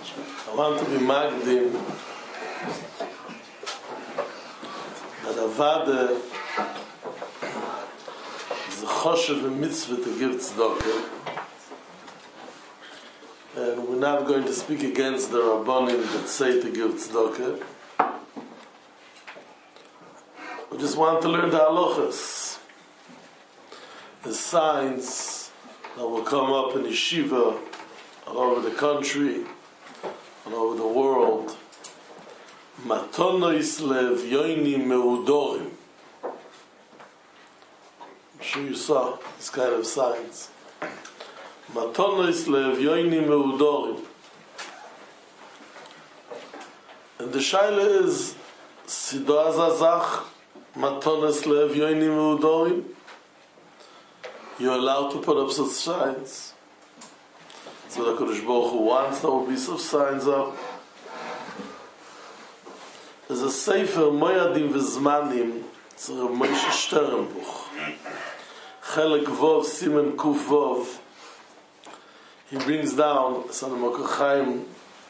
I want to be magdim that Avada is a choshev and mitzvah to give tzedakah, and we're not going to speak against the Rabbanim that say to give tzedakah. We just want to learn the halachas, the signs that will come up in yeshiva all over the country, all over the world. Matonos le'evyonim meudorim. I'm sure you saw this kind of signs. Matonos le'evyonim meudorim. And the shaila is, Sido azazach matonos le'evyonim meudorim. You're allowed to put up such signs. So the Kodesh Baruch Hu wants there will be such signs up. There's a Sefer Moyadim V'Zmanim, it's a Moshe Sternbuch, Chelek Vov Simen Kuf Vov. He brings down, San Mokochaim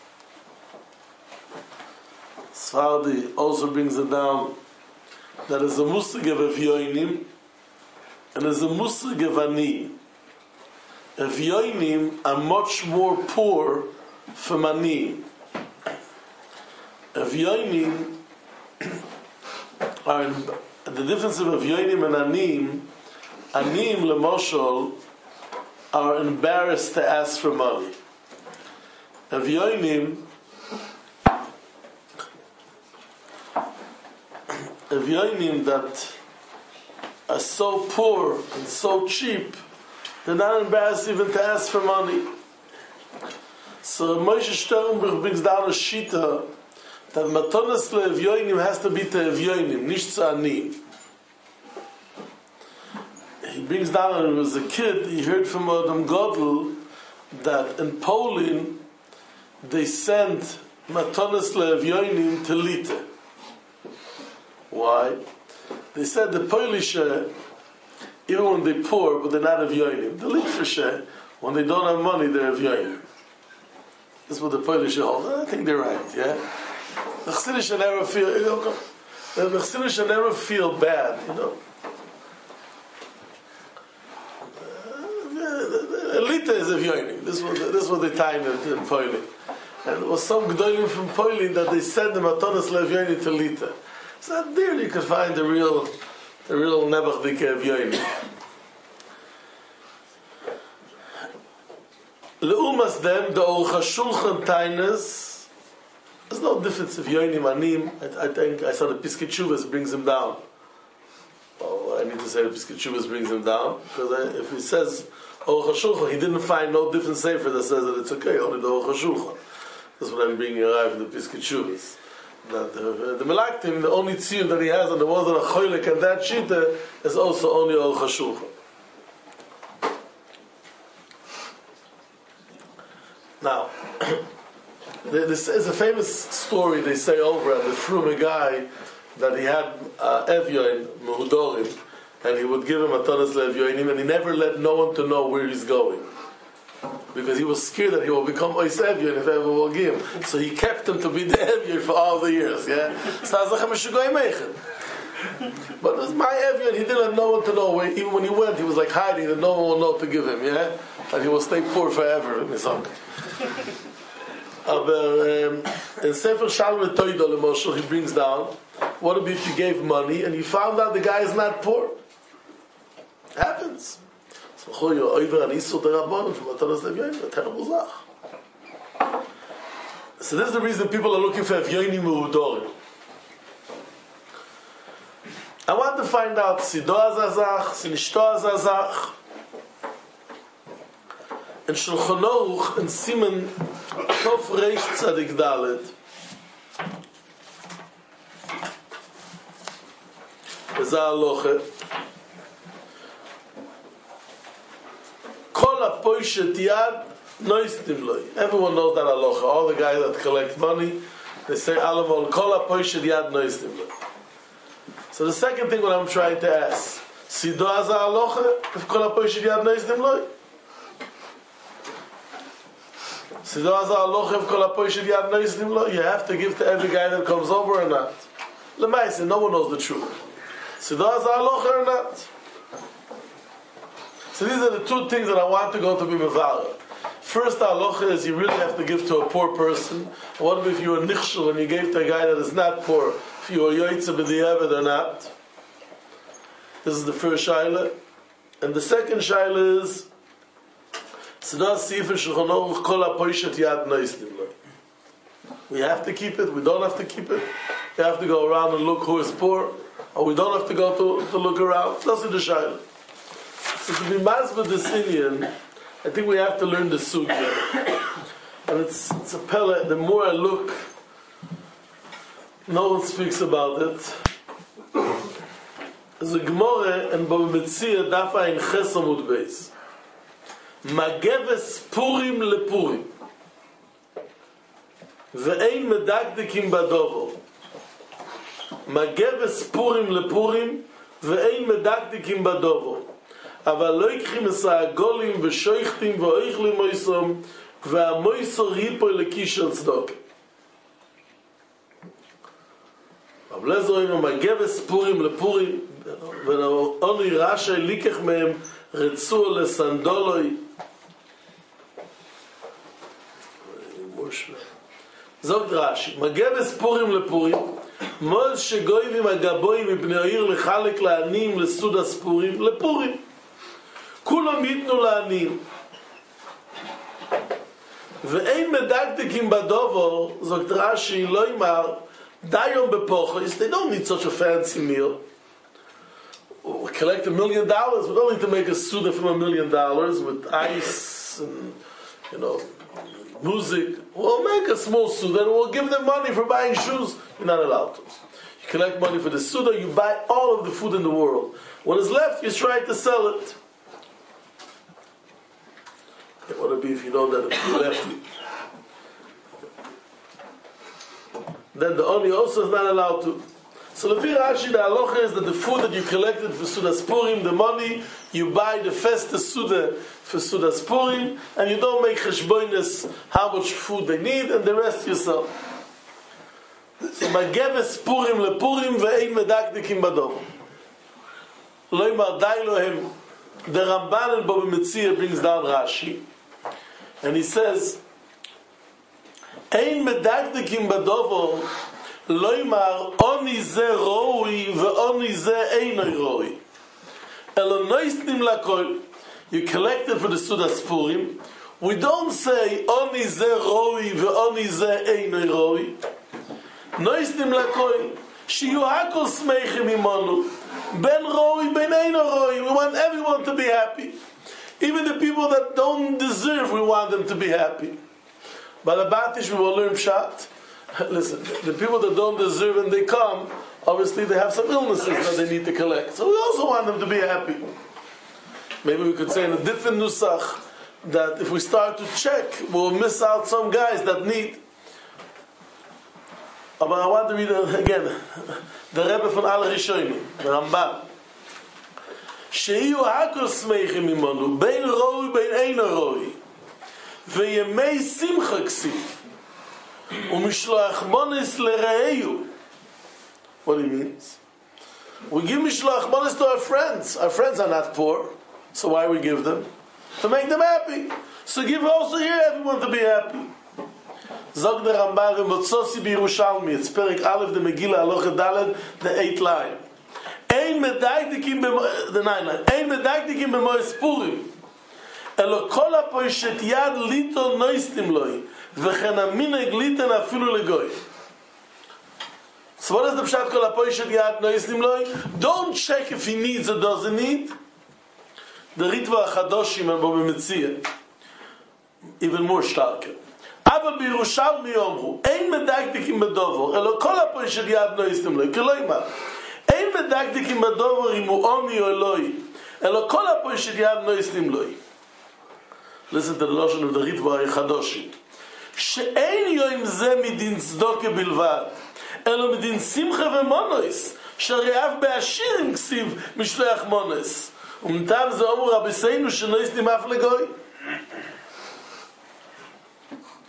Sfardi also brings it down, that is a Musig of Evyoinim and there's a Musig of Ani. Evyoinim are much more poor from Ani. Evyoinim are, the difference of Evyoinim and Anim, Anim lemoshol are embarrassed to ask for money. Evyoinim that are so poor and so cheap, they're not embarrassed even to ask for money. So Moshe Sternbuch brings down a shita that matonas le'evyoinim has to be to evyoinim, nicht to ani. He brings down, when he was a kid, he heard from Adam Godel that in Poland they sent matonas le'evyoinim to Lita. Why? They said the Polish, even when they're poor, but they're not evyoinim. The Litvische, when they don't have money, they're evyoinim. This is what the Polish hold. I think they're right, yeah? The Chassidish should never feel, the Chassidish should never feel bad, you know. Elita is evyoinim. This was the time in Poland. And there was some Gdolim from Poland that they sent them matonas le'evyoinim to Lita. So there you could find the real Nebuch Dike Evyoinim. Leumas them, the Orcha Shulchan Tainus, there's no difference of Yoinim Anim. I think I saw the Piskei Teshuvos brings him down. Oh, I need to say the Piskei Teshuvos brings him down, because if he says Orcha Shulchan, he didn't find no different sefer that says that it's okay, only the Orcha Shulchan. That's what I'm bringing arrived in the Piskei Teshuvos. That the Melaktim, the only tziyun that he has, and there wasn't a choylek, and that shita is also only Orcha Shulchan. Now, this is a famous story they say over at the Frume guy that he had Evyoin, Mehudorim, and he would give him a tonas le'Evyoinim, and he never let no one to know where he's going, because he was scared that he will become Ois Evyon if ever will give him. So he kept him to be the Evyon for all the years. Yeah, but it was my Evyon. He didn't let no one to know where. Even when he went, he was like hiding that no one will know to give him. Yeah, and he will stay poor forever in his uncle. In Sefer Shalom Toido Lemoshel, he brings down, what if you gave money and you found out the guy is not poor? Happens. So this is the reason people are looking for Evyoinim Meudorim. I want to find out Sido Azazach, Sinishto Azazach, and Shulchan Aruch and Simen Tov Reish Tzadik Dalet. Eza Aloche. Everyone knows that halacha. All the guys that collect money, they say alamol kol hapoishet yad noistim lo. So the second thing what I'm trying to ask, sido az halacha if kol hapoishet yad noistim lo? So you have to give to every guy that comes over or not. Lemaise, no one knows the truth. So or not. So these are the two things that I want to go to be mevarer. First, halacha is you really have to give to a poor person. What if you were nichshel and you gave to a guy that is not poor? If you were yoytze b'diavad or not? This is the first shaila. And the second shaila is we have to keep it, we don't have to keep it. We have to go around and look who is poor, or we don't have to go to look around. That's the shaila. So to be masbeh this Indian, I think we have to learn the sugya. And it's a pella. The more I look, no one speaks about it. There's a Gemara and Baba Metzia Dafa in Ches Amud Beis. Mageves Purim lePurim. Ve'ein medakdekim badovo. Mageves Purim lePurim. Ve'ein medakdekim badovo. אבל לא יקחים את העגולים ושויכתים ואוכלים מויסום והמויסור ריפוי לקיש על צדוק. אבל לא זוהים המגבס פורים לפורים ואוני רשא ליקח מהם רצו לסנדולוי. זאת רש"י, מגבס פורים לפורים מול שגויבים הגבויים מפני העיר לחלק לעניים לסוד הספורים לפורים. כולם ייתנו לעניים. ואין מדקדקים בדובור, זאת רש"י, לא יאמר, דיום בפוחס, they don't need such a fancy meal. We collect $1 million, we don't need to make a suda from $1 million with ice and, music. We'll make a small suda and we'll give them money for buying shoes. You're not allowed to. You collect money for the suda, you buy all of the food in the world. What is left, you try to sell it. What would it be if you know that it's left? Then the Oni also is not allowed to. So the Rashi, the halacha is that the food that you collected for Sudas Purim, the money, you buy the Festus Suda for Sudas Purim, and you don't make cheshbonis how much food they need, and the rest yourself. So Mageves Purim lePurim ve'ein medakdekim badov. Lo yimar dai lohem. The Ramban and Baba Metzia brings down Rashi, and he says, Ein medakdekim badovo lo yimar oni ze roi ve'oni ze einoi roi. Elo noisnim lakol. You collect it for the Sudas Purim. We don't say oni ze roi ve'oni ze einoi roi. Noisnim lakol. Shiyu hakol smeichim imonu. Ben roi, ben einoi roi. We want everyone to be happy. Even the people that don't deserve, we want them to be happy. But Abatish, we will learn Pshat. Listen, the people that don't deserve and they come, obviously they have some illnesses that they need to collect. So we also want them to be happy. Maybe we could say in a different nusach that if we start to check, we'll miss out some guys that need. But I want to read again the Rebbe from Al Rishonim, the Ramban. She'iyu hakol smeichim imonu, bein roi, bein eino roi. Ve'yemei simcha ksiv. Umishloach monis lere'eyu. What he means? We give mishloach monis to our friends. Our friends are not poor, so why we give them? To make them happy. So give also here everyone to be happy. Zog der Ramban v'motzosi b'Yerushalmi. It's Perek Aleph the Megillah Halacha Daled, the 8th line. Ein medakdekim the 9th line. Ein medakdekim b'mois Purim. Elo kol hapoishet yad lito noistim loi. V'chen amineg liten afilu legoy. So what is the pshat kol hapoishet yad noistim loi? Don't check if he needs or doesn't need. The Ritva HaChadoshim and Baba Metzia, even more starker. Aber b'Yerushalmi yomru, ein medakdekim b'dovor, elo kol hapoishet yad noistim loi. K'lo yimar. Ein medakdekim b'dovor imu omi o eloi. Elo kol hapoishet yad noistim loi. Listen to the notion of the Ritva HaChadoshim. She'ein yoim ze midin tzdoke bilvad, elo midin simcha v'monois, she're'av be'ashirim ksiv mishleach monos. Umtam ze omu Rabbeinu shenoistim af legoy.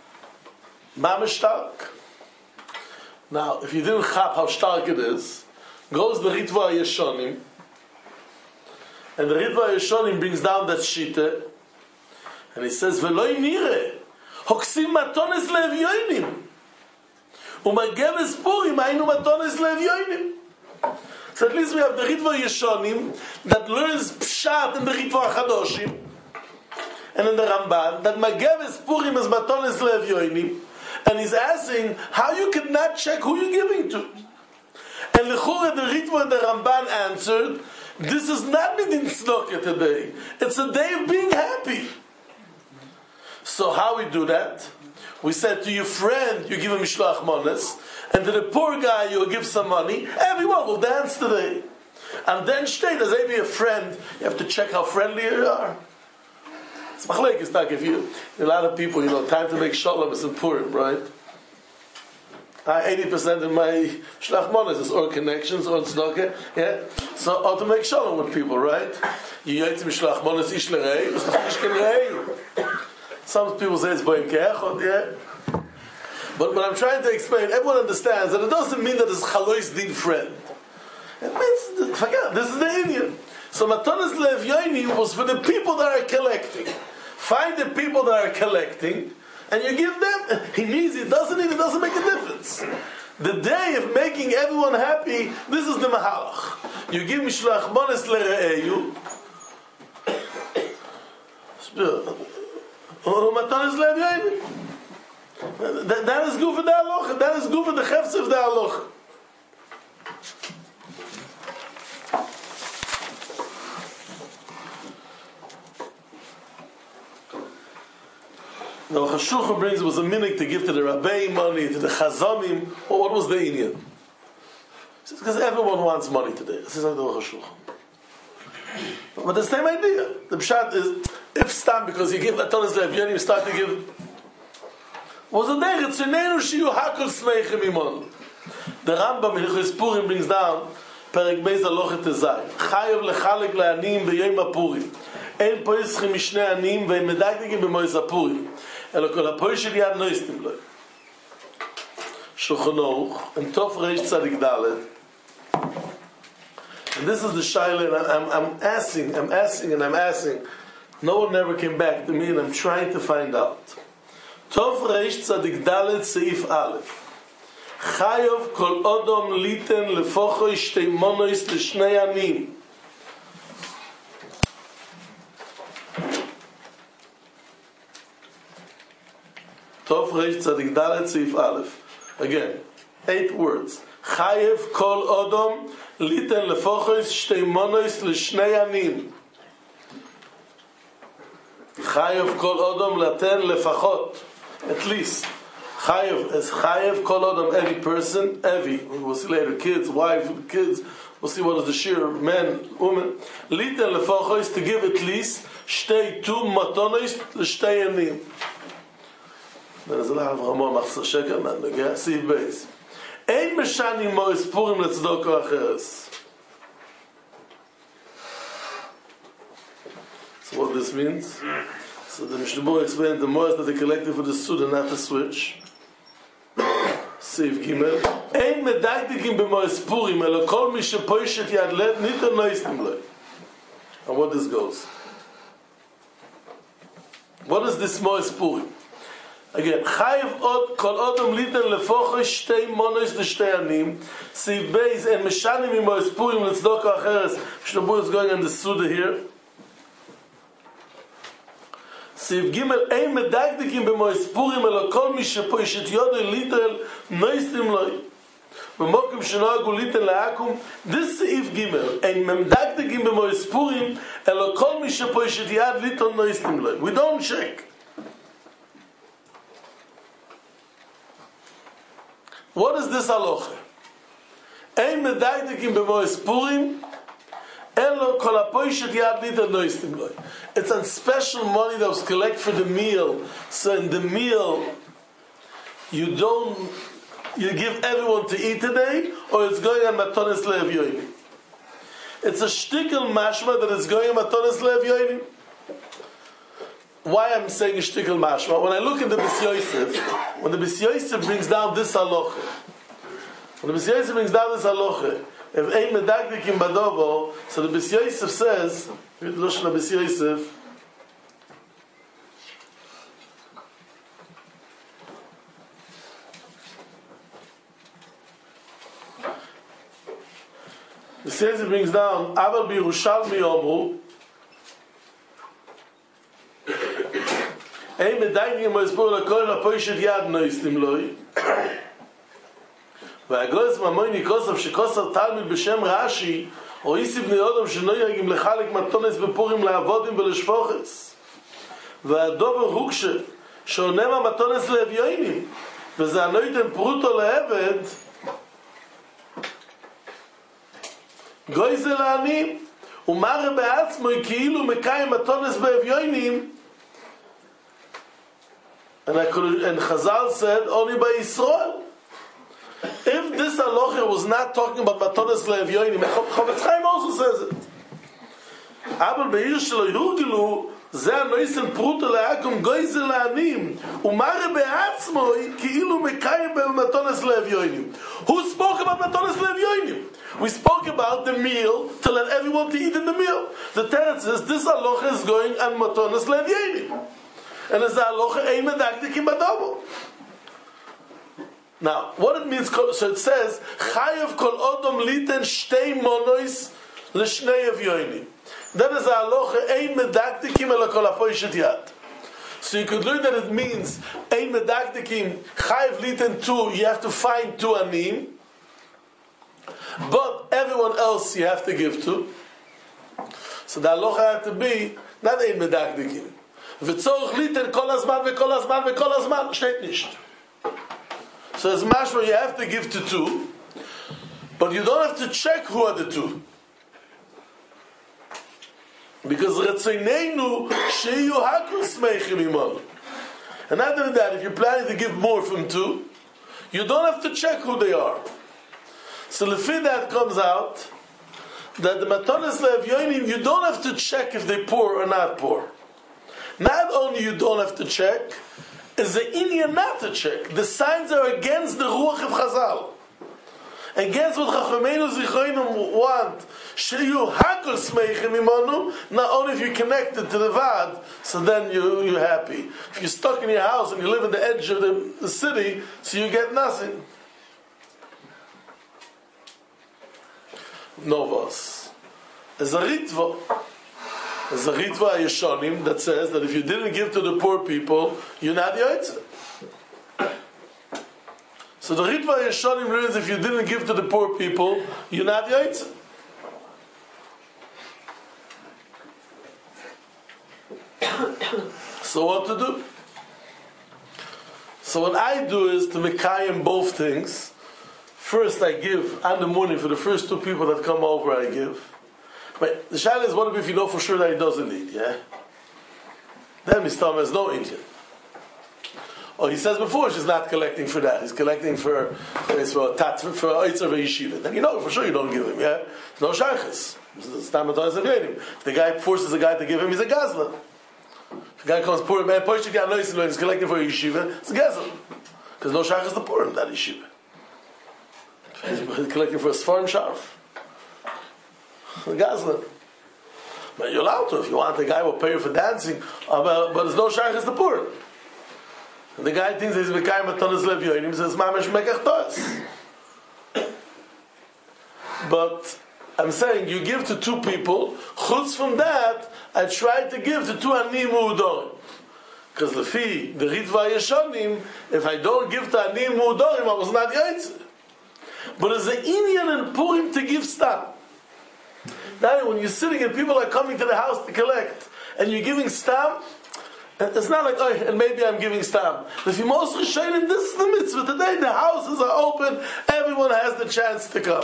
Mama stark. Now, if you didn't chap how stark it is, goes the Ritva Yeshonim, and the Ritva Yeshonim brings down that shita, and he says, "Veloi nire, hoksim matones le'evyonim, u'mageves purim aynu matones le'evyonim." So at least we have the Ritva Yeshonim that learns pshat in the Ritva Chadoshim, and in the Ramban that mageves purim is matones le'evyonim, and he's asking how you cannot check who you're giving to. And Lechura, the Ritva and the Ramban answered, this is not Midin Tzedakah today. It's a day of being happy. So how we do that? We said to your friend, you give him Mishloach Mones, and to the poor guy you give some money. Everyone will dance today. And then state, as maybe a friend, you have to check how friendly you are. It's machlek, it's like if you, a lot of people, time to make shalom is in Purim, right? 80% of my shlach monas is or connections or tzedakah, yeah. So or to make shalom with people, right? You yaitzim shlach monas ish lerei, it's not ish ken. Some people say it's boim keachot, yeah. But what I'm trying to explain, everyone understands that it doesn't mean that it's chalois din friend. It means forget this is the Indian. So matonas le'evyonim was for the people that are collecting. Find the people that are collecting, and you give them. He needs it. Doesn't make a difference. The day of making everyone happy, this is the mahalach. You give mishloach mones lere'eyu. That is good for the halacha. That is good for the chefs of the halacha. The Chashukha brings was a minhag to give to the Rabbeim money, to the Chazamim. Well, what was the Inyan? He says, because everyone wants money today. This is like the Chashukha. But the same idea. The Pshat is, if Stam, because you give Atonis Le'evyonim, you start to give. Was a day, it's Tzunenu Shiyu Hakol Smeichem Imon. The Rambam in Hilchos Purim brings down, Perek Beis Halochet Tezai. Chayav lechalek le'anim b'yom HaPurim. אין פה ישכים משני עניים והם מדקדקים במועז הפורים אלא כל הפוי של יד לא יסתים לו שולחן ערוך in תוף ריש צדיק ד' and this is the shaila and I'm asking no one ever came back to me and I'm trying to find out תוף ריש צדיק ד' סעיף א' חייב כל אדום ליתן לפוחו שתי מונויס לשני עניים Tov Reish Tzadik Dalet Seif Aleph. Again, 8 words. Chayev kol odom liten lefochos shtei monos l'shnei anim. Chayev kol odom laten lefachot. At least. Chayev is Chayev kol odom, every person, we'll see later, kids, wife, kids, we'll see what is the share of men, women. Liten lefochos, to give at least shtei two matonos l'shtei anim. There's a lot of Ramon Machzor Sheker, man, okay? See base. Ein Meshani Mois Purim Letzedakah Acheres. So what this means? So the Mishnah Berurah explained the Mois that they collected for the Suda, not the switch. Seif Gimel. Ein Medakdikim b'Mois Purim Elo Kol Mi Shepoishet Yad Led Niter Noistim Lo. And what this goes? What is this Mois Purim? Again, Chayev od kol odom liten lefochos shtei monos l'shtei anim. See base and meshanim imos purim l'tzedakah acheres. Mishnah Berurah is going on the Suda here. See gimel ein medakdikim b'mos purim elo kol mi shepoishet yodo litel noistim loy. V'mokim shenogu liten leakum. This seif gimel ein medakdikim b'mos purim elo kol mi shepoishet yad litel noistim loy. We don't check. What is this halacha? Ein medaydikim b'mois purim, elo kol hapoishet yad litel noistim loy. It's on special money that was collected for the meal. So in the meal, you give everyone to eat today, or it's going on matonis le'evyonim. It's a shtickle mashma that it's going on matonis le'evyonim. why I'm saying a shtickle mashma. When I look at the B'si Yosef, when the B'si Yosef brings down this halacha, if ein medagdikim badovo, so the B'si Yosef says, read the Lashon of B'si Yosef, B'si Yosef brings down, Aval b'Yerushalmi Omru, ein medagdikim badovo l'kol ha'poishet yad noistim loi, והגויס ממוני כוסף שכוסף תלמיד בשם רש"י או איסי בני אודם שנויגים לחלק מתונס בפורים לעבודים ולשפוחס והדובר הוקשה שעונם המתונס לאביונים וזה הנויתם פרוטו לעבד גוי זה לענים ומראה בעצמו כאילו מקיים מתונס באביונים and Chazal said only by Yisrael. If this halacha was not talking about matones le'evyonim, Chavetz Chaim also says it. Aber be'ir shelo yurgilu, ze anoisen pruto le'akum goize le'anim, umare be'atzmoi ki'ilu mekayim be'matones le'evyonim. Who spoke about matones le'evyonim? We spoke about the meal to let everyone to eat in the meal. The teretz says this halacha is going on matones le'evyonim, and it's halacha ein medagdikim badomo. Now, what it means, so it says, Chayav kol odom liten shtei monois l'shnei avyonim. That is a halacha, ein medagdikim ela kol hapoishet yad. So you could learn that it means, ein medagdikim, chayav liten two, you have to find two anim, but everyone else you have to give to. So the halacha had to be, not ein medagdikim. V'tzorch liten kol hazman v'kol hazman v'kol hazman, steht nicht. So as mashma you have to give to two, but you don't have to check who are the two. Because Retzoneinu sheyu hakol smeichim imonu. And other than that, if you're planning to give more from two, you don't have to check who they are. So lefi that comes out that the matones le'evyonim you don't have to check if they're poor or not poor. Not only you don't have to check, is the Indian not to check. The signs are against the Ruach of Chazal. Against what Chachamenu Zichronim want. Sheyu hakol smeichim imonu. Not only if you're connected to the Vad, so then you're happy. If you're stuck in your house and you live at the edge of the city, so you get nothing. Novos. There's a ritva. There's a ritva Yeshonim that says that if you didn't give to the poor people, you're not yotzei. So the ritva Yeshonim means if you didn't give to the poor people, you're not yotzei. So what to do? So what I do is to mekayim both things. First I give on the morning for the first two people that come over I give. But the shaila is, what if you know for sure that he doesn't eat, yeah? Then Mistam has no Indian. Or he says before she's not collecting for that. He's collecting for Eitzer Yeshiva. Then you know for sure you don't give him, yeah? No shaychus. If the guy forces a guy to give him, he's a gazlan. If the guy comes poor, man, he's collecting for a yeshiva, it's a gazlan. Because no shaychus to pour him that yeshiva. He's collecting for a sfarm sharf. Gazlan. But you're allowed to. If you want, the guy will pay you for dancing, but there's no shaykhs to pour. And the guy thinks he's Mekayim Matones Le'evyonim, he says, Mamash Mekach Toas. But I'm saying, you give to two people, chutz from that, I try to give to two Anim U'udorim. Because Lefi, the Ritva Yeshonim, if I don't give to Anim U'udorim, I was not yotzei. But there's an Indian in Purim to give stam. Now, when you're sitting and people are coming to the house to collect, and you're giving stam, it's not like, oh, and maybe I'm giving stam. If you most Rishonim, this is the mitzvah. Today the houses are open, everyone has the chance to come.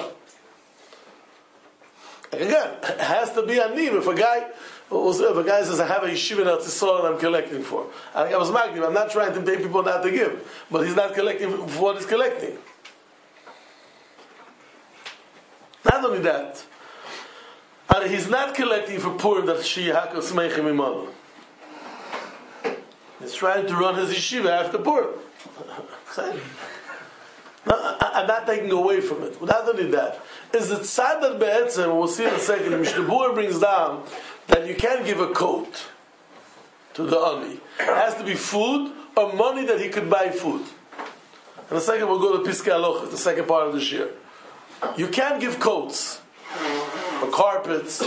Again, it has to be anim. If a guy says, I have a yeshiva in Eretz Yisrael and I'm collecting for. I was magniv. I'm not trying to pay people not to give, but he's not collecting for what he's collecting. Not only that, he's not collecting for poor that she hakol smeichim imanu. He's trying to run his yeshiva after Purim. No, I'm not taking away from it. Without only that, is it tzadar be'etzem? We'll see in a second. The Mishnah Berurah brings down that you can't give a coat to the ani. It has to be food or money that he could buy food. In a second, we'll go to Piskei Halacha, the second part of this year. You can't give coats or carpets.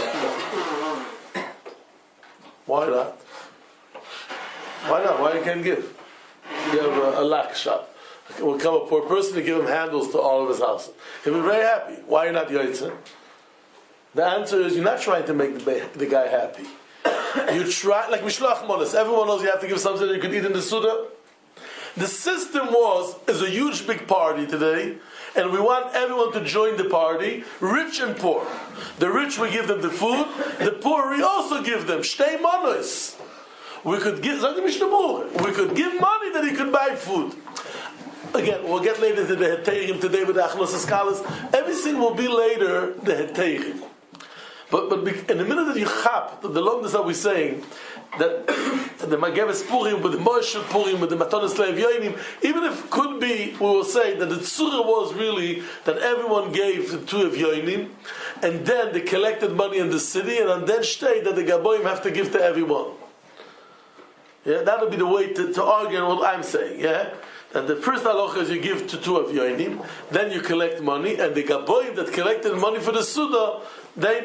Why not? Why not? Why you can't give? You have a lack shop. Will come a poor person to give him handles to all of his houses. He'll be very happy. Why are you not yotzei? The answer is you're not trying to make the guy happy. You try, like Mishloach Monos. Everyone knows you have to give something that you could eat in the Suda. The system is a huge big party today, and we want everyone to join the party, rich and poor. The rich, we give them the food. The poor, we also give them shtei monos. We could give money that he could buy food. Again, we'll get later to the Heteirim today with the Achnos Eskalas. Everything will be later, the Heteirim. But in the minute that you chap, the longest that we're saying, that the Mageves Purim, with the Moshe Purim, with the Matonis Lev Yoinim, even if it could be, we will say that the Tzura was really that everyone gave the two of Yoinim, and then they collected money in the city, and then state that the Gaboim have to give to everyone. Yeah, that would be the way to argue on what I'm saying, yeah? And the first halacha is you give to two of Yoinim, then you collect money, and the Gaboim that collected money for the Suda, there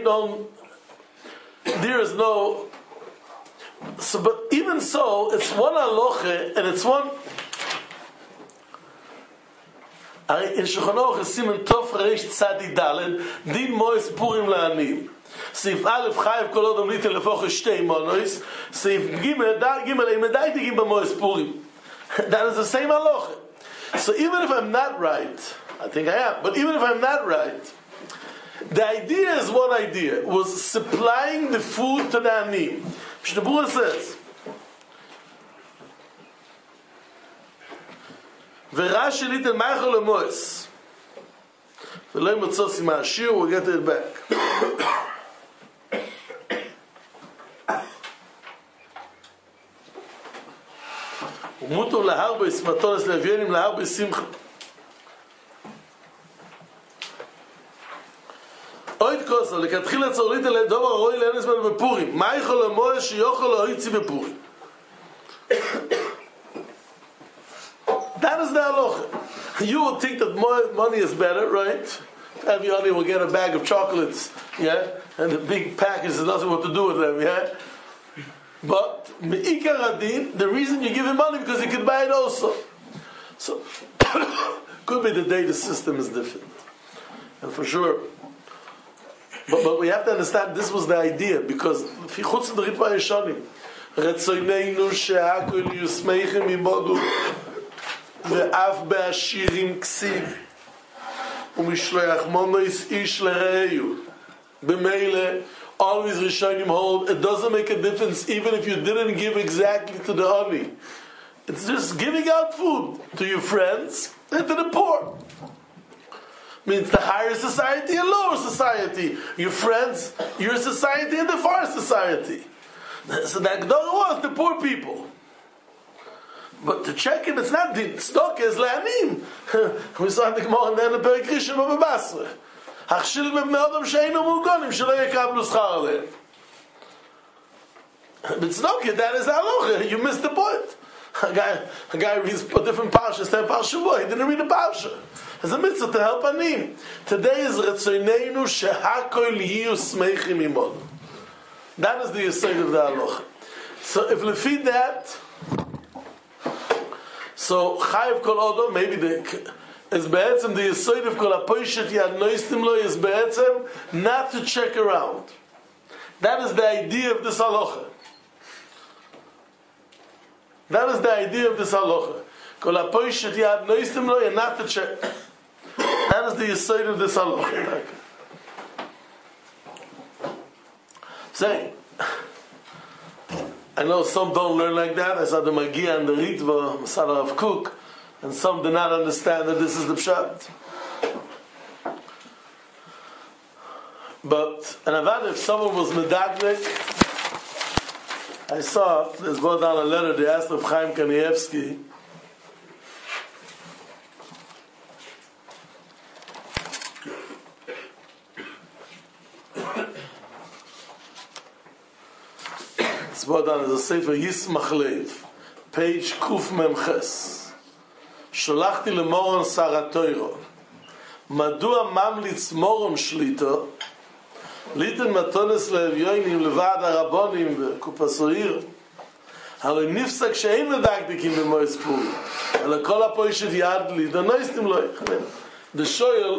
is no. So, but even so, it's one halacha, and it's one. In Shulchan Aruch is Siman Tov Reish Tzadi Daled Din Mois Purim La'anim. Seif Aleph Chayev Kol Odom Litin Lefoch Shtei Monos. Seif Gimel Ein Medai Digim B'Mois Purim. That is the same halacha. So even if I'm not right, I think I am, but even if I'm not right, the idea is one idea, was supplying the food to the ani. Mishnah Berurah says, V'rashi litin ma'achol lemois. V'lo motzos im ha'ashir, we'll get it back. ומותר להרבה מטונס לוויינים להרבה שמחה. עוד כוסו, לכתחיל הצורית לדובר הרואי לאנס בנו בפורים. מה יכול למועש שיוכל להויצי בפורים? That is the halacha. You would think that more money is better, right? Everybody will get a bag of chocolates, yeah? And the big package has nothing what to do with them, yeah? But me'ikar adin, the reason you give him money because he could buy it also. So could be the day the system is different, and for sure. But we have to understand this was the idea because chutz the ritva yeshanim, retzoneinu she'akol yusmeichem imodu ve'af be'ashirim ksiv u'mishloach monos ish lereyu b'meile. Always Rishonim hold, it doesn't make a difference even if you didn't give exactly to the ani. It's just giving out food to your friends and to the poor. Means the higher society and lower society. Your friends, your society and the far society. So the Agdara was the poor people. But to check him, it's not the stock is la'anim. We saw in the Gemara and then the Perek Rishon of Basra. Hachshil b'bnei Adam she'einu mugonim shelo yekablu schar aleim. B'tzedakah, that is halacha. You missed the point. A guy reads a different parsha instead of parsha boy. He didn't read the parsha. It's a mitzvah to help anim. Today is retzoneinu shehakol yiyu smeichim imod. That is the yesod of the halacha. So if we feed that, so chayiv kol odom, maybe is be'etzem the yesod of kol hapoishet yad noistim lo is be'etzem not to check around. That is the idea of this halacha. That is the idea of this halacha. Kol hapoishet yad noistim lo, and not to check. That is the yesod of this halacha. Saying, I know some don't learn like that. I saw the Magia and the Ritva, Masala of Cook, and some do not understand that this is the Pshat. But, and Avad, if someone was medagnik, I saw, there's brought down a letter, they asked of Chaim Kanievsky, it's brought down as a Sefer Yismach Lev, page Kuf Mem Ches. Sholachti lemoron Saratoiro. Madua mamlitz morom shlito, ליתן מתונס לאביונים לבעד הרבונים וקופסויר הרי נפסק שאין מדקדקים במויס פורי אלא כל הפוישת יד ליתן נויסטים לו the shoyel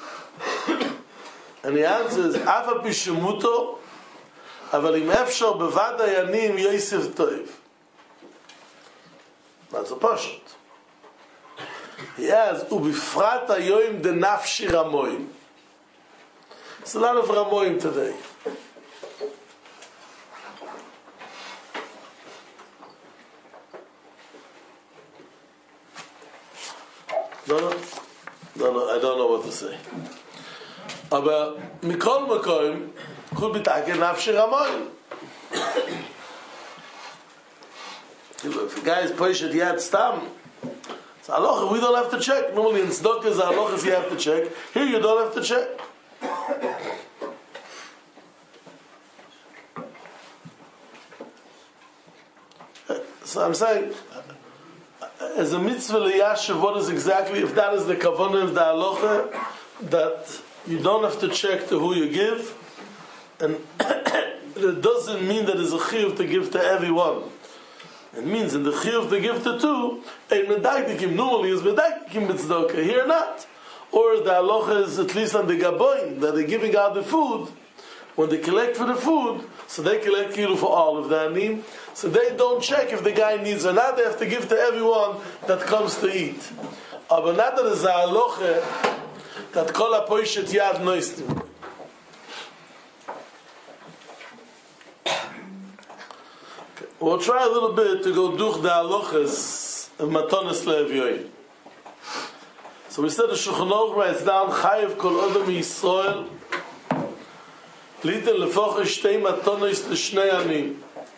and the answer is אף הפי שמותו אבל אם אפשר בבד הינים יוסף טוב that's a פשוט he has ובפרט היום דנפשי רמוים. It's a lot of Ramoim today. No, I don't know what to say. But Mikol Makoim could be taken Nafshi Ramoim. If a guy is Poshet Yad Stam, it's halacha, we don't have to check. Normally in Tzedakah is halachas you have to check. Here you don't have to check. So I'm saying, as a mitzvah liyashiv, what is exactly, if that is the kavanah of the halacha, that you don't have to check to who you give, and it doesn't mean that it's a chiyuv to give to everyone. It means in the chiyuv to give to two, a medaydikim normally is medaydikim b'tzedakah, here not. Or the halacha is at least on the gaboin, that they're giving out the food, when they collect for the food, so they collect kilu for all of the anim, so they don't check if the guy needs or not, they have to give to everyone that comes to eat. Aber not that is a halacha that kol ha-poishet yad noistim. We'll try a little bit to go durch the halachas of matonis le'evyoyim. So we said the Shulchan Aruch writes down Chayev kol adam Yisrael Liten lefoch shtei matonos l'shnei anim.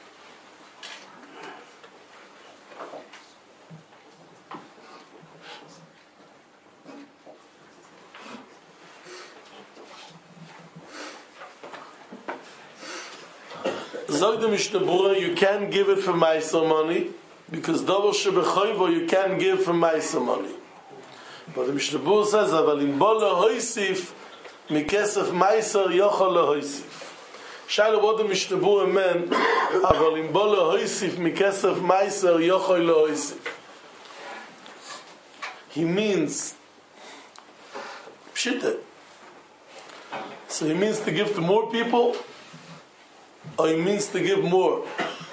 Zog the Mishnah Berurah, you can't give it for Meiser money because double shebechoivo you can't give for Meiser money. But the Mishnah Berurah says, "Aval im bo lehoisif mikesef Meiser yochol lehoisif." Shaila, what the Mishnah Berurah meant, "Aval im bo lehoisif mikesef Meiser yochol lehoisif." He means pshita. So he means to give to more people, or he means to give more.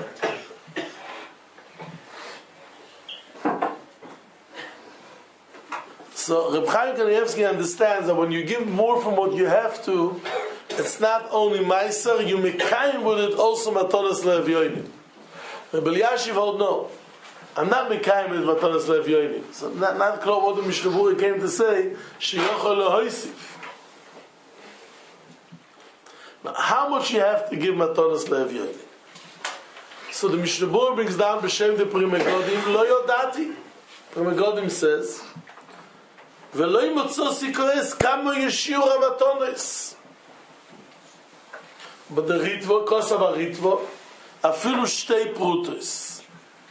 So Reb Chaim Kanievsky understands that when you give more from what you have to, it's not only Meiser, you mekayim with it also Matonas Le'evyonim. Reb Elyashiv hold no. I'm not mekayim with Matonas Le'evyonim. So not clear what the Mishnah Berurah came to say, Sheyochol Lehoisif. Now, how much you have to give Matonas Le'evyonim? So the Mishnah Berurah brings down B'Shem de Pri Megadim, Lo Yodati. Pri Megadim says, ולא ימוצא סיכויס כמה ישיעור המתונס. בדריטבו, כוס הריטבו, אפילו שתי פרוטוס.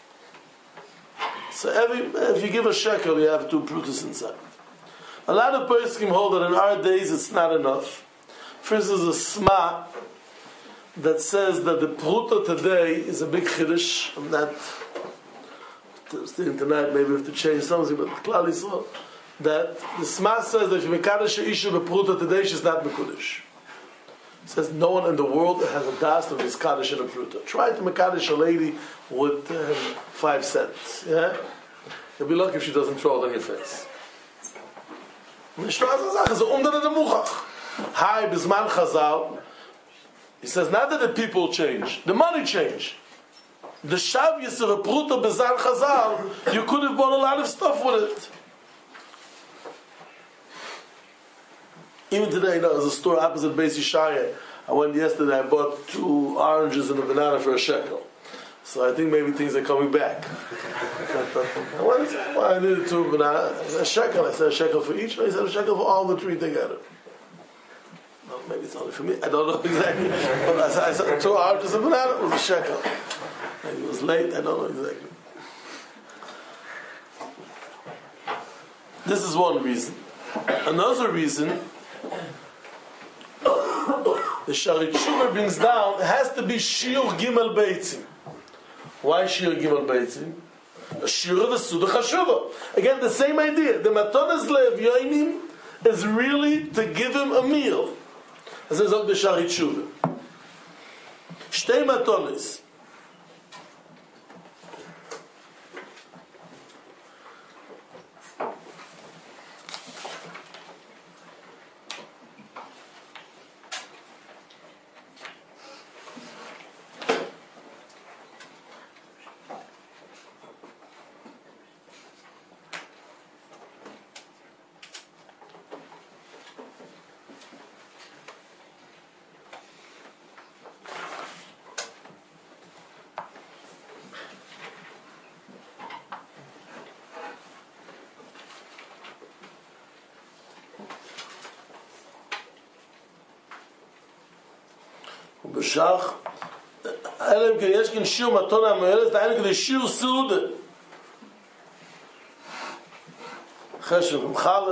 So if you give a shekel, you have 2 prutas inside. A lot of poskim hold that in our days it's not enough. First is a sma that says that the pruta today is a big chiddush. I'm not tonight, maybe we have to change something, but clearly so. That the Sma says that if you mekadosh isha bepruta today, she's not mekudosh. It says no one in the world has a das of his kaddish in a pruta. Try to mekadosh a lady with 5 cents. Yeah, you'll be lucky if she doesn't throw it on your face. Hi, bisman Chazal. He says not that the people change, the money change. The shavyas of a pruta bezar Chazal, you could have bought a lot of stuff with it. Even today, there's a store opposite Beis Yishaya. I went yesterday, I bought 2 oranges and a banana for a shekel. So I think maybe things are coming back. What is it? Well, I did it too, but a shekel. I said a shekel for each, and I said a shekel for all the three together. Well, maybe it's only for me. I don't know exactly. But I said 2 hours of banana, it was a shekel. Maybe it was late, I don't know exactly. This is one reason. Another reason, the Sharit Shuvah brings down, it has to be Shiur Gimel Beitzim. Why Shiur Gimel Beitzim? A Shiur of the Suda Chashuva. Again, the same idea. The Matonas Le'Evyoinim is really to give him a meal. As is of the Sharit Shuvah. Shtei Matonas. בשח אלם יש כאן שיר מתון המועלת תענה כדי שיר סעודה חשב ומחלה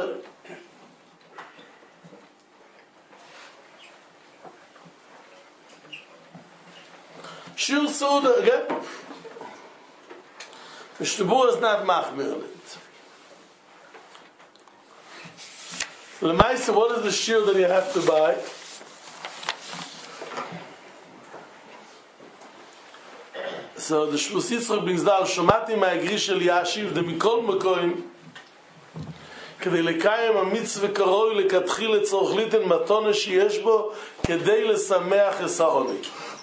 שיר סעודה again Mishnah is not machmir on it. Lemaisa, what is the shir that you have to buy? So the Shvus Yitzchak brings down Shomati ma'agrish el Yashiv de mikol mekoim כדי לקיים המצווה כראוי לכתחיל לצורך ליתן מתונה שיש בו כדי לשמח את העוני.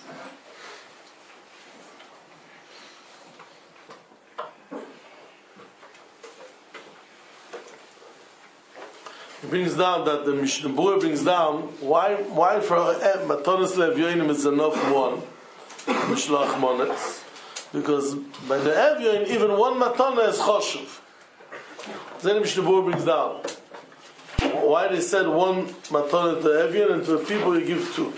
He brings down that the Mishnah Berurah brings down why for Matonas Le'Evyonim is enough one Mishloach Mones. Because by the Evyon, even one matana is choshev. Then Mishnah Berurah brings down why they said one matana to Evyon and to the people you give two.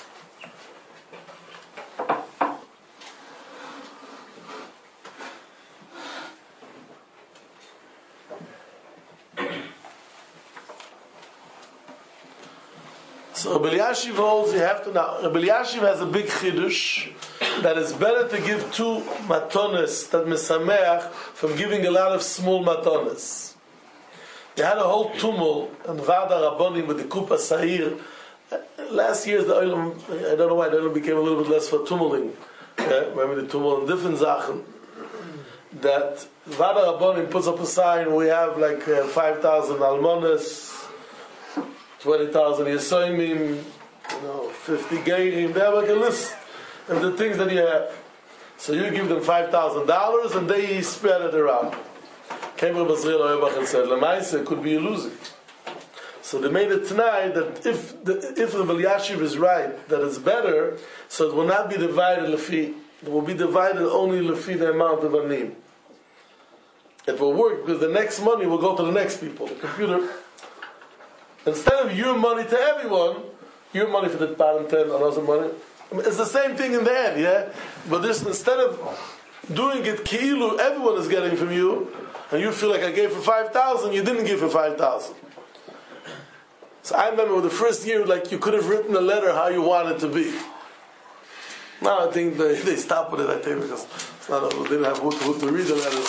So Rabbi Elyashiv holds you have to now. Rabbi Elyashiv has a big chiddush that it's better to give two matonas that mesameach from giving a lot of small matonas. They had a whole tumult and Vada Rabbonim with the Kupa Sahir. Last year's the Olam, I don't know why the Olam became a little bit less for tumulting. Remember the tumult in different Sachen. That Vada Rabbonim puts up a sign, we have like 5,000 almonas, 20,000 Yesoimim, 50 Geirim. They have like a list of the things that you have. So you give them $5,000 and they spread it around. Came Rabbi Zriel Auerbach and said, Lemaisa, it could be a losing. So they made it tonight that if Rabbi Elyashiv is right, that it's better, so it will not be divided lefi. It will be divided only lefi the amount of anim. It will work because the next money will go to the next people. The computer. Instead of your money to everyone, your money for the bottom 10 and other money. It's the same thing in the end, yeah? But this, instead of doing it ki'ilu, everyone is getting from you, and you feel like I gave for 5,000, you didn't give for 5,000. So I remember the first year, like you could have written a letter how you want it to be. Now I think they stopped with it, I think, because it's not, they didn't have who to read the letters.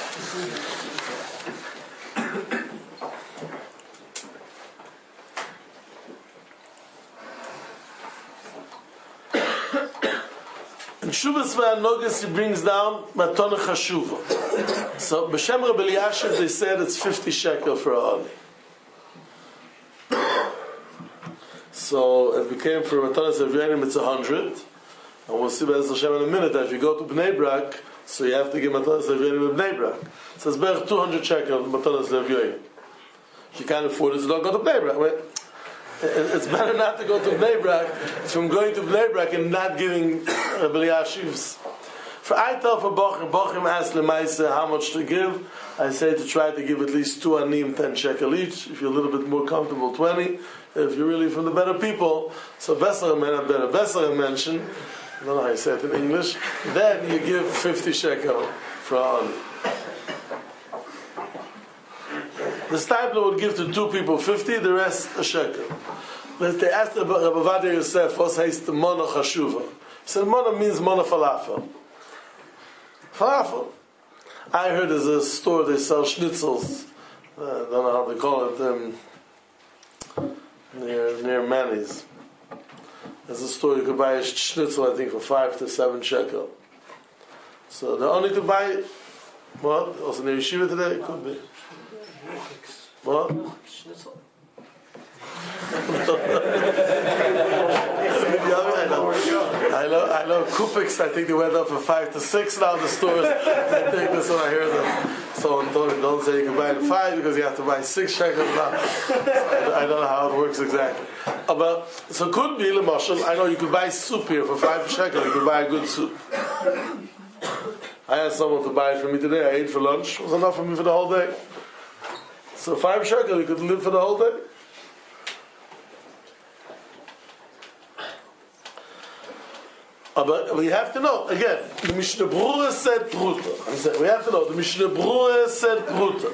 In Shuvas V'Anogas he brings down Matona Chashuva. So B'Shem Rabbi Elyashiv they said it's 50 shekel for a honey. So it became for Matona Zevyanim it's 100. And we'll see Be'ez Hashem in a minute that if you go to Bnei Brak, so you have to give Matona Zevyanim in Bnei Brak. So it's better 200 shekel Matona Zevyanim. If you can't afford it, so don't go to Bnei Brak. Right? It's better not to go to Bnei Brak from going to Bnei Brak and not giving Rabbi Elyashiv's I tell for Bochim ask Lemaisa how much to give. I say to try to give at least 2 anim, 10 shekel each. If you're a little bit more comfortable, 20. If you're really from the better people, so Besser mention, I don't know how you say it in English, then you give 50 shekel for ani. The stipler would give to 2 people 50, the rest a shekel. But they asked Rabbi Ovadia Yosef, what says the Mona Chashuva? He said, Mona means Mona Falafel. Falafel. I heard there's a store, they sell schnitzels. I don't know how they call it, near Manny's. There's a store you could buy a schnitzel, I think, for 5 to 7 shekel. So the only could buy, what? Also near Yeshiva today? It could be. What? Schnitzel. I know Kupiks, I think they went up from 5 to 6 now, the stores. I think that's what I heard them. Someone told me, don't say you can buy it at 5 because you have to buy 6 shekels now. I don't know how it works exactly. But, so could be, Lemashal, I know you could buy soup here for 5 shekels, you could buy a good soup. I asked someone to buy it for me today, I ate for lunch, it was enough for me for the whole day. So 5 shekels, you could live for the whole day. But we have to know, again, the Mishnah Brura said Pruta. We have to know, the Mishnah Brura said Pruta.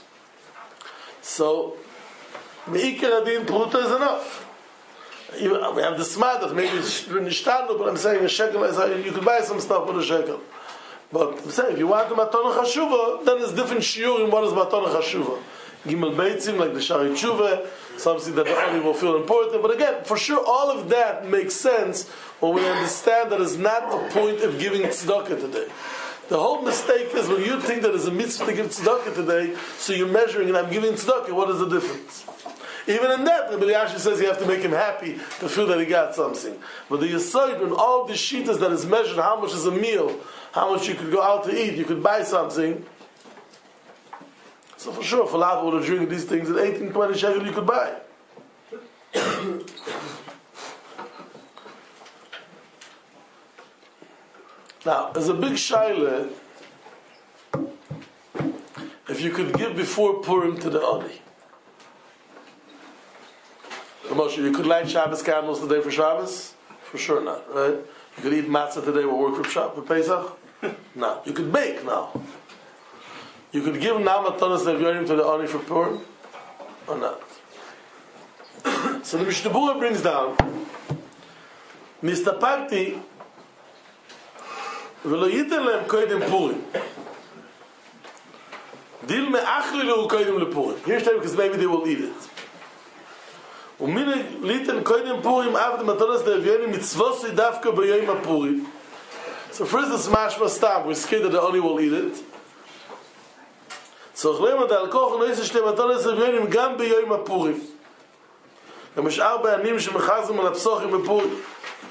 So, Me'ikar Adin Pruta is enough. We have the smart that maybe it's nishtanu, but I'm saying a shekel, you could buy some stuff with a shekel. But I'm saying, if you want the Matana Chashuva, then there's different shiur in what is Matana Chashuva. Gimel Beitzim, like the Shari Tshuva, something that the only will feel important. But again, for sure, all of that makes sense when we understand that it's not the point of giving tzedakah today. The whole mistake is when you think that there's a mitzvah to give tzedakah today, so you're measuring and I'm giving tzedakah, what is the difference? Even in that, the B'liyashi says you have to make him happy to feel that he got something. But the Yesod, when all the shitas that is measured, how much is a meal, how much you could go out to eat, you could buy something. So for sure, falafel or drink these things at 18, 20 shekel you could buy. Now, as a big shaila, if you could give before Purim to the Ani. Moshe, you could light Shabbos candles today for Shabbos? For sure not, right? You could eat matzah today or work for Pesach? No. You could bake now. You could give Namatanas Nevyonim to the Ani for Purim? Or not? So the Mishnah Berurah brings down Mr. Party ולא ייתן להם קודם פורים. דיל מאחלי לו קודם לפורים. Here's time because maybe they will eat it. ומיני ליתן קודם פורים עבד מתונס לאביונים מצווסי דווקא ביום הפורים. So first the smash must stop. We're scared that the Ani will eat it. So אוכלים את האלכוח ונעשה שתי מתונס לאביונים גם ביום הפורים. גם יש 4 ימים שמחזים על הפסוחים בפורים.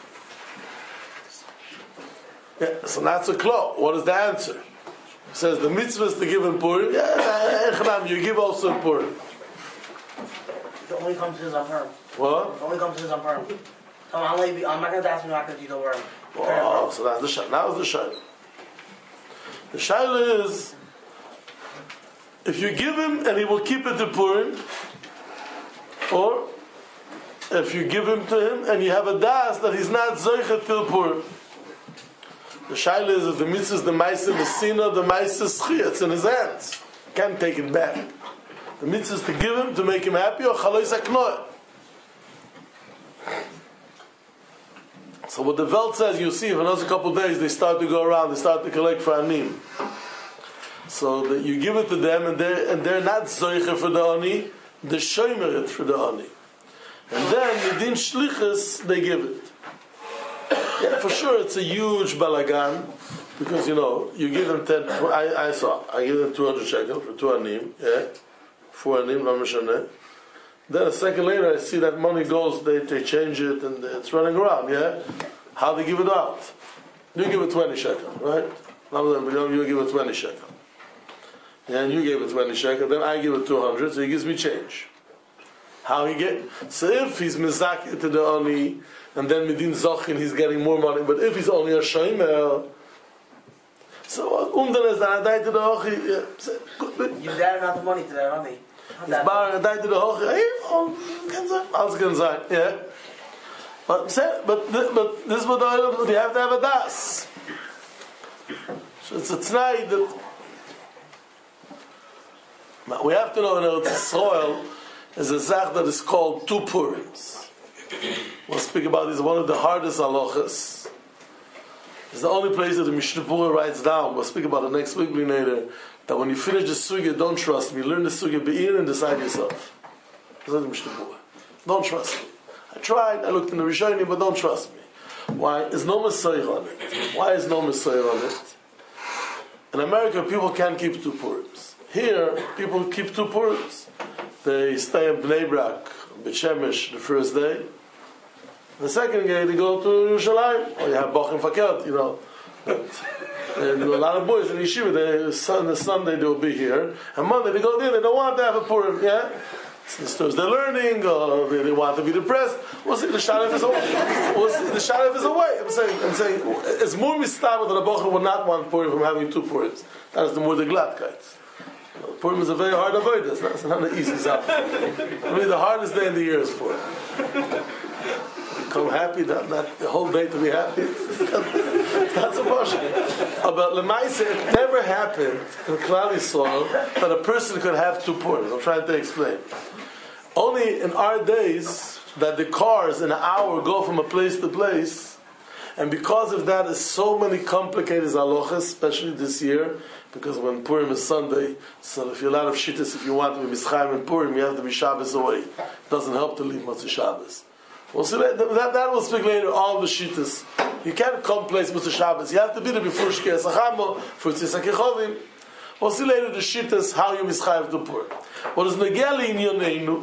Yeah, so that's a claw. What is the answer? It says the mitzvah is to give in Purim. Yeah, you give also in Purim. It only comes to his Purim. What? It only comes to his Purim. I'm not going to ask him not to do the Purim. Oh, so that's the shayla. Now is the shayla. The shayla is, if you give him and he will keep it to Purim, or if you give him to him and you have a das that he's not zoichet till Purim. The shaila is that the mitzvah is the ma'aseh mesina, the ma'aseh schiyah. It's in his hands. Can't take it back. The mitzvah is to give him to make him happy or chalois haknoah. So what the Welt says, you see, in another couple of days they start to go around, they start to collect for anim. So that you give it to them and they're not zoiche for the ani, they're shomer it for the ani. And then midin shlichus they give it. Yeah, for sure it's a huge balagan because you give them 10. I give them 200 shekel for 2 anim, yeah, 4 anim, no mishaneh. Then a second later, I see that money goes. They change it and it's running around. Yeah, how they give it out? You give it 20 shekel, right? You give it 20 shekel, and you gave it 20 shekel. Then I give it 200, so he gives me change. How he get? So if he's mizaki to the ani. And then Midin Zachin, he's getting more money. But if he's only a Shomer, So, then is that I died to the Hochi. Your dad not the money to that money. It's bar, I died to the Hochi. Alles can sein, yeah. But this is what you have to have a das. So it's a tnai that now we have to know in Eretz Yisrael is a zach that is called two Purims. We'll speak about this, one of the hardest halachas. It's the only place that the Mishnah Berurah writes down. We'll speak about it next week, later. That when you finish the sugya, don't trust me. Learn the sugya, be in and decide yourself. That's the Mishnah Berurah. Don't trust me. I tried, I looked in the Rishonim, but don't trust me. Why? Is no Messiah on it. Why is no Messiah on it? In America, people can't keep two Purims. Here, people keep two Purims. They stay in Bnei Brak, Bet Shemesh, the first day. The second day, they go to Yerushalayim. Or you have Bachim Fakert, you know. And a lot of boys in Yeshiva, the Sunday they'll be here. And Monday they go there, they don't want to have a Purim, yeah? They're learning, or they want to be depressed. We'll see, the Sharif is away. The Sharif is away. I'm saying, it's more mistabah that a Bocher would not want Purim from having two Purims. That is the more the Gladkeit. Purim is a very hard avoidance. It's not an easy job. Maybe the hardest day in the year is Purim. Become happy, not the whole day to be happy. It's not so much. But Lemaise, it never happened in Klal Yisrael that a person could have two Purims. I'm trying to explain. Only in our days that the cars in an hour go from a place to place, and because of that, there's so many complicated halachas, especially this year, because when Purim is Sunday, so if you're a lot of shittas, if you want to be Mischayim and Purim, you have to be Shabbos away. It doesn't help to leave Motzei Shabbos. We'll see that will speak later, all the shittas. You can't come place Motzei Shabbos. You have to be there before Shkia Sachamo, for Tzisa Kechovim. We'll see later the shittas, how you Mischayim to Purim. What is Negeli in Yoneinu,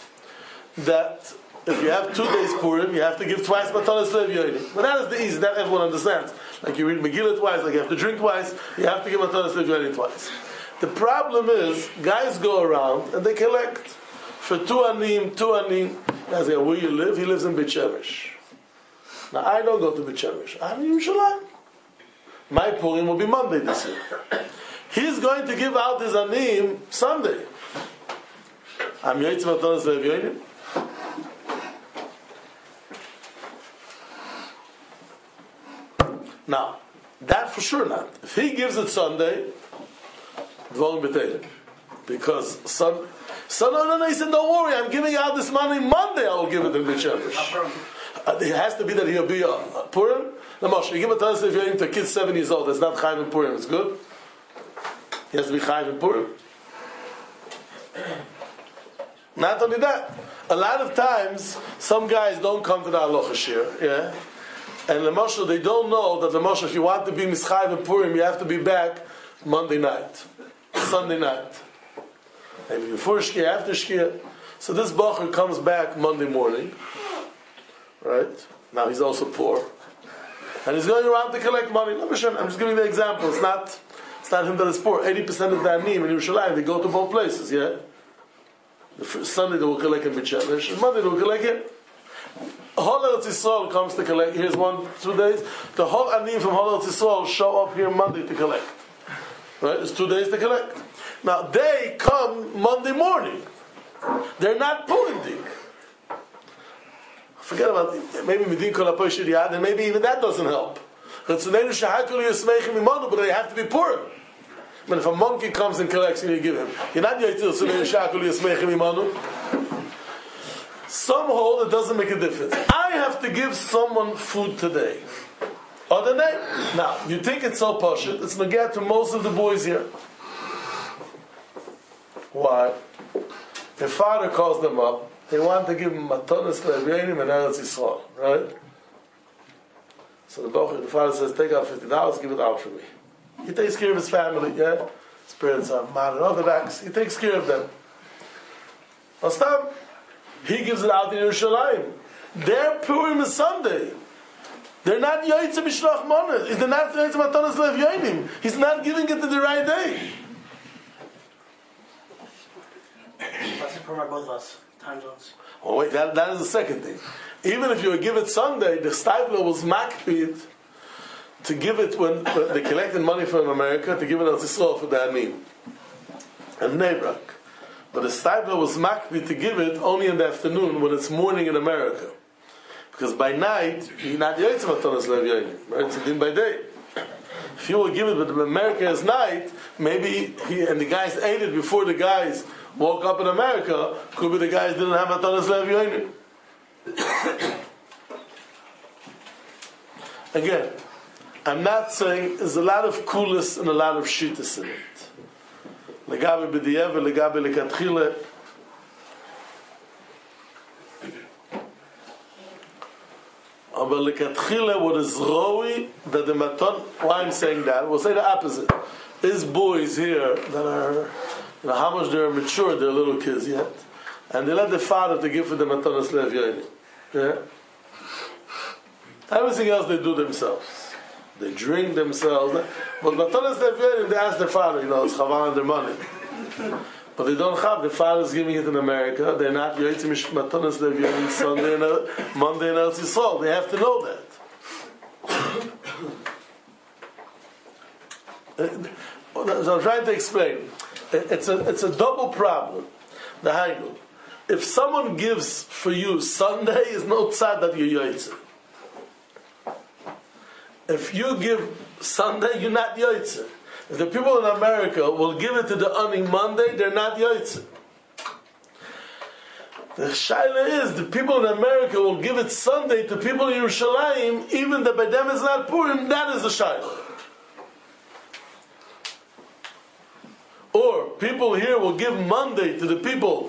that if you have 2 days Purim, you have to give twice Matanas Lev Yonim. But that is the easy, that everyone understands. Like you read Megillah twice, like you have to drink twice, you have to give Matanas Lev Yonim twice. The problem is, guys go around and they collect for two anim. Guys go, where you live? He lives in Bet Shemesh. Now I don't go to Bet Shemesh. I'm in Yerushalayim. My Purim will be Monday this year. He's going to give out his anim Sunday. I'm Yotzim Matanas Lev Yonim. Now, that for sure not. If he gives it Sunday, Dvarim B'Teilim. Because no, he said, don't worry, I'm giving out this money Monday, I will give it in Bet Shemesh. It has to be that he'll be a Purim. No, Moshe, you give it to us if you're into a kid 7 years old, that's not Chayv in Purim, it's good? He has to be Chayv in Purim. Not only that, a lot of times, some guys don't come to the Halacha Shir, yeah? And Lamosha, they don't know that Lamosha, if you want to be Mischayv in Purim, you have to be back Monday night, Sunday night. Maybe before Shkia, after Shkia. So this Bacher comes back Monday morning, right? Now he's also poor. And he's going around to collect money. I'm just giving the example. It's not him that is poor. 80% of the Anim in Yerushalayim, they go to both places, yeah? The first Sunday they will collect in Bet Shemesh, and Monday they will collect it. Whole Eretz Yisrael comes to collect. Here's 2 days. The whole Anim from Whole Eretz Yisrael show up here Monday to collect. Right? It's 2 days to collect. Now they come Monday morning. They're not pulling dik. Forget about it. Maybe Medin Kol HaPoy Shiriyad, and maybe even that doesn't help. But they have to be Purim. But if a monkey comes and collects and you give him, you're not some hold it doesn't make a difference. I have to give someone food today. Other day? Now, you think it's so pashut, it's negat to most of the boys here. Why? Their father calls them up. They want to give them matanas le'evyenim and Eretz Yisrael, right? So the father says, take out $50, give it out for me. He takes care of his family, yeah? His parents are modern Orthodox. He takes care of them. Stop. He gives it out in Yerushalayim. Their Purim is Sunday. They're not Yoytze Mishlach Monet. They're not Yoytze Matanas Lev Yonim. He's not giving it to the right day. That's for both of us. Time zones. Oh wait, that is the second thing. Even if you would give it Sunday, the Steipler was makpid to give it when they collected money from America to give it to Yisrael for the Anim and Bnei Brak. But the Steipler was makbi to give it only in the afternoon when it's morning in America, because by night you're not yoytze matanas lev yoynim, right? It's a din by day. If you will give it, but in America is night, maybe the guys ate it before the guys woke up in America. Could be the guys didn't have matanas lev yoynim. Again, I'm not saying there's a lot of coolness and a lot of shittas in it. Legabe b'di'evet, legabe lekatchila. Aber lekatchila, what is roi, that the maton, why I'm saying that, we'll say the opposite. These boys here that are, how much they're mature, they're little kids yet, and they let the father to give for the matonas lev yoynim. Yeah? Everything else they do themselves. They drink themselves. But matanas lev yoynim, they ask their father, it's chaval on their money. But they don't have. The father's giving it in America. They're not yoytzim matanas lev yoynim Sunday and Monday and Eretz Yisrael. They have to know that. So I'm trying to explain. It's a double problem. The Hainu. If someone gives for you Sunday, is no tzad that you're yoytzim. If you give Sunday, you're not yoytzim. If the people in America will give it to the Ani Monday, they're not yoytzim. The shaila is the people in America will give it Sunday to people in Yerushalayim, even that by them is not Purim. That is the shaila. Or people here will give Monday to the people.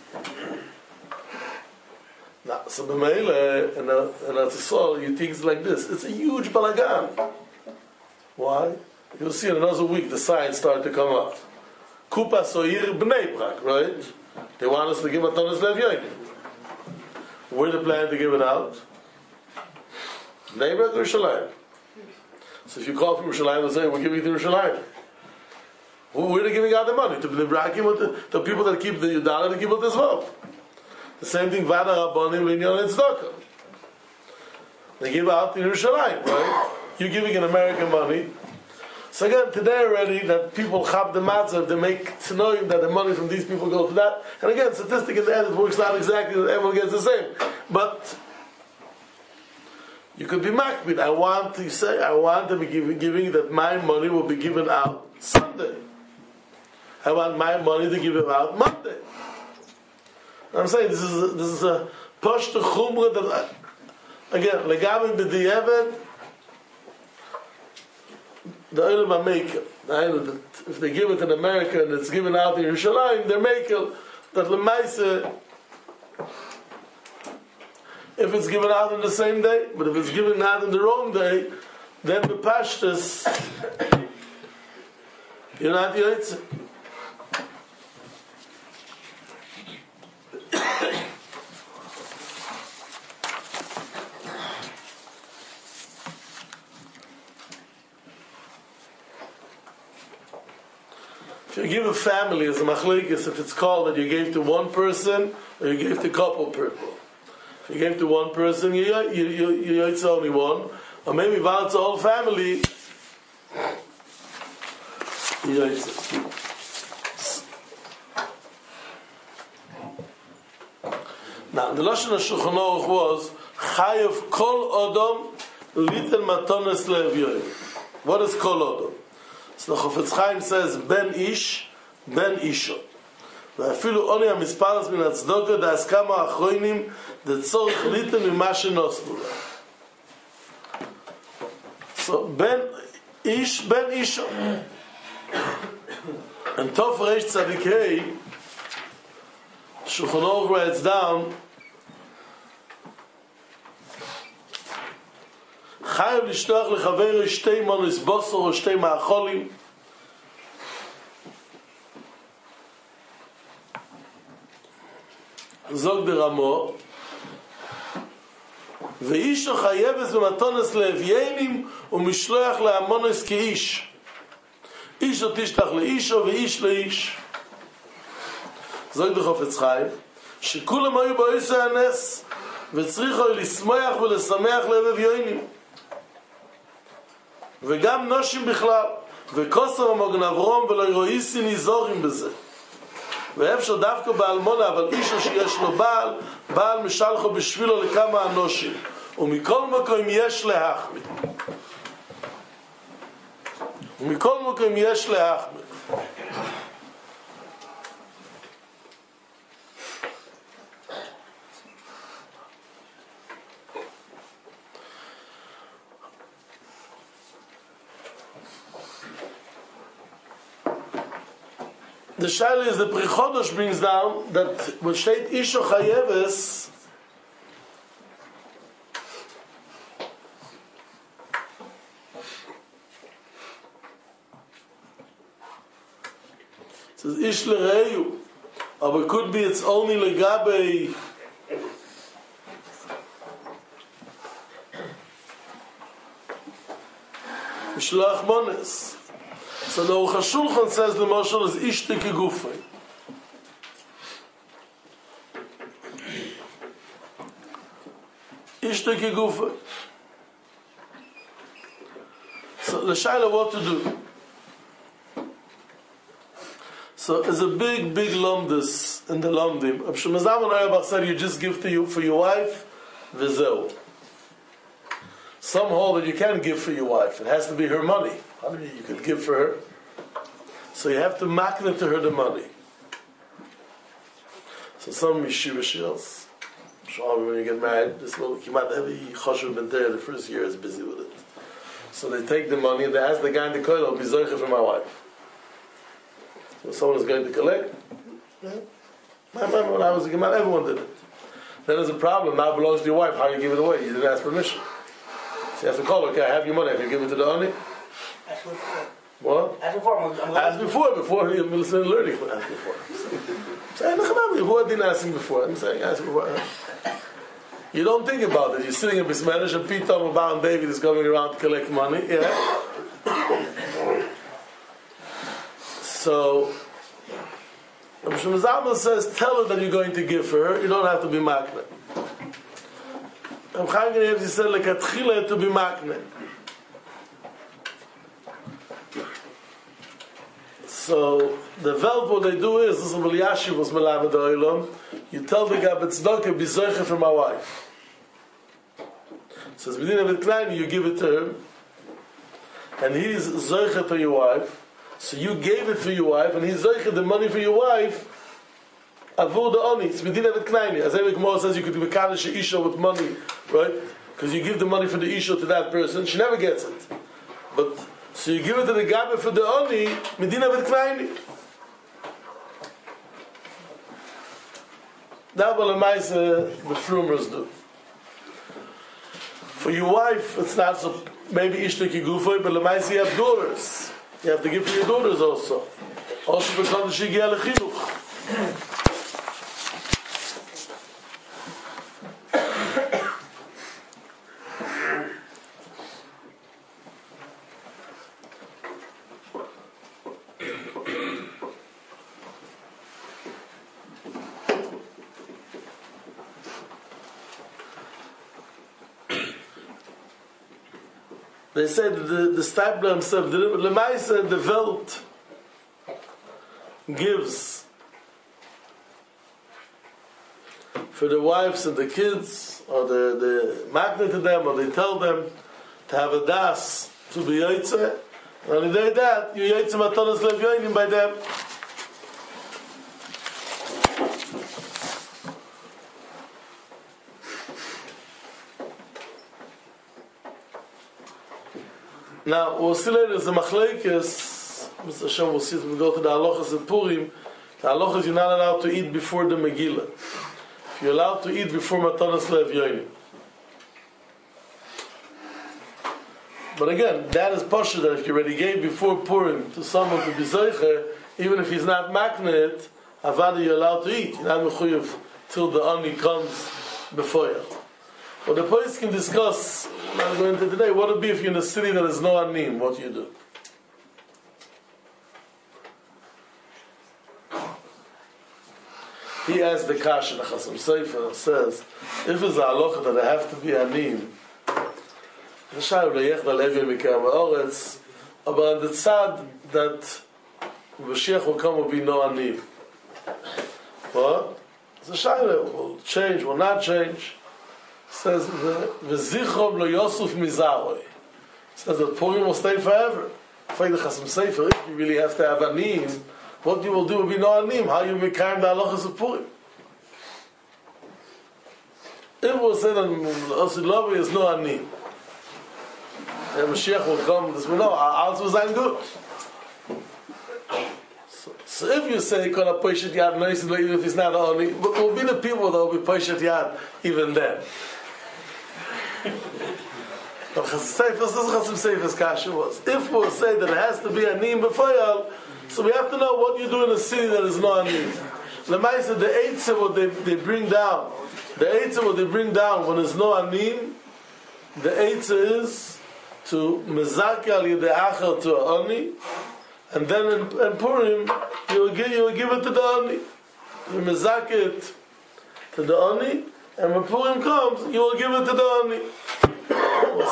Now, so b'meila and Yisrael, you think it's like this. It's a huge balagan. Why? You'll see in another week the signs start to come up. Kupa soir Bnei Brak, right? They want us to give matanas lev yoynim. Where they plan to give it out? Bnei Brak or Yerushalayim. So if you call from Yerushalayim, they'll say we're giving it to Yerushalayim. Where are they giving out the money? To the Brakim or the people that keep the Yudala to keep it as well. The same thing, Vada Rabbanim, Linyan, and Tzedakah. They give out in Yerushalayim, right? You're giving an American money. So again, today already, that people chab the matzah, they make knowing that the money from these people goes to that. And again, statistic in the end, it works out exactly, everyone gets the same. But you could be makbid. I want to be giving that my money will be given out Sunday. I want my money to give it out Monday. I'm saying this is a push to chumra that again legabe b'di'evet the olam ha'mekel. If they give it in America and it's given out in Yerushalayim, they're mekel that lemaisa. If it's given out on the same day, but if it's given out on the wrong day, then the pashtus you're not yoytzim. If you give a family as a machlekes, if it's called that you gave to one person or you gave to a couple people. If you gave to one person, you it's only one, or maybe if it's a whole family, Now, the Lashon HaShulchan Aruch was Chayav Kol Odom Litel Matanas Lev Yoyim. What is Kol Odom? So the Chofetz Chaim says Ben Ish, Ben Isho. ואפילו עוני המספרס מן הצדוקה דאסכמה האחרונים דצורך ליטל ממה שנוסנו. So, Ben Ish, Ben Isho. And Tov Reish Tzadik Hei, Shulchan Aruch writes down, חייב לשלוח לחברו שתי מונס בוסר או שתי מאכולים. זוג ברמו, ואיש חייבס במתונס לאביינים ומשלוח להמונס כאיש. איש לא תשלח לאישו ואיש לאיש. זוג בחופץ חיים, שכולם היו באיסו הנס, וצריכו לשמח ולשמח לאביינים. וגם נושים בכלל. וכוסר המוגן אברום ולא ירואיסי ניזורים בזה. ואפשר דווקא באלמונה, אבל אישו שיש לו בעל, בעל משלחו בשבילו לכמה אנושים. ומכל מקום יש להחמיר. ומכל מקום יש להחמיר. The Shaila is the Prichodosh brings down that when state Isho Chayeves, it says Ish L'Reyu, but it could be it's only Legabe Mishloach Mones. So the Aruch HaShulchan says the Moshel is Ishte Kegufay. Ishte Kegufay. So the Shaila what to do? So there's a big lumdus in the lumdim. Rav Shlomo Zalman Auerbach said you just give to you for your wife, v'zeu. Some hold that you can't give for your wife. It has to be her money. How many you could give for her? So you have to makna to her the money. So some yeshiva shils, when you get married, this will kimat every choshev ben there the first year is busy with it. So they take the money and they ask the guy in the koil, be zoiche for my wife. So someone is going to collect. Yeah. I remember when I was a gemara, everyone did it. Then there's a problem. Now it belongs to your wife. How do you give it away? You didn't ask permission. So you have to call her. Okay, I have your money. Have you given it to the oni? Ask before. What? Ask before. Ask before you're listening and learning. Ask before. Who didn't ask him before? I'm saying ask before. You don't think about it. You're sitting in Bismanish and Pitom about David is coming around to collect money. Yeah. So Rav Shlomo Zalman says, tell her that you're going to give for her. You don't have to be makne. Rav Chaim Kanievsky said, lekatchila to be makne. So the Welt what they do is, this is what Yashiv was melamed oilom. You tell the guy, "Betzedakah be zoiche for my wife." Says within a bit klein, you give it to him, and he's zoiche to your wife. So you gave it for your wife, and he's zoiche the money for your wife. Avur the oni. It's within a bit klein. As Erik Gemara says, you could be mekadosh isha with money, right? Because you give the money for the isha to that person, she never gets it. But so you give it to the gabe for the oni, medina vet kleini. That will the frumers do. For your wife, it's not so. Maybe ishtaki gufay, but lemaisa you have daughters. You have to give for your daughters also. Also because she get a chinuch. They said the Stapler himself, the Lemaisa, the Welt gives for the wives and the kids, or the magnet to them, or they tell them to have a das to be Yaitze, and on the day that, you Yaitze Matanas Lev Yoinim by them. Now, we'll see later, the Machlekes, Mr. Hashem, we'll see it when we go to the halachas of Purim. The halachas, you're not allowed to eat before the Megillah. If you're allowed to eat before Matanas Lev Yoinim. But again, that is Pasha, that if you already gave before Purim to someone to be Zeicher, even if he's not Maknet, Avada you're allowed to eat. You're not Mechuyev till the Ani comes before you. But the place can discuss, I'm not going into today, what would be if you're in a city that has no anim, what do you do? He asked the Kasha, the Chasam Sofer says, if it's a halacha that I have to be anim, Shayla Yechla Levi Mikam Oretz, but on the side that Mashiach will come will be no anim. What? The Shayla will change, will not change. Says V'zichom lo Yosuf Mizaroi. Says that Purim will stay forever. If you really have to have anim, what you will do will be no anim. How you Mikam the halachas of Purim? It will say that Osilovi is no anim. And Mashiach will come. This will know. Alles will sein good. So if you say Kol HaPoshet Yad Nois, even if he's not only, but will be the people that will be Poshet Yad even then. If we'll say that it has to be a Nim B'Foyal, so we have to know what you do in a city that is not a Nim. L'maisa, the Eitzah what they bring down, when there's no Anim, the Eitzah is to Mezaki al Yidei Achar to a Ani, and then in Purim, you will give it to the Ani. You Mezaki it to the Ani, and when Purim comes, you will give it to the Ani.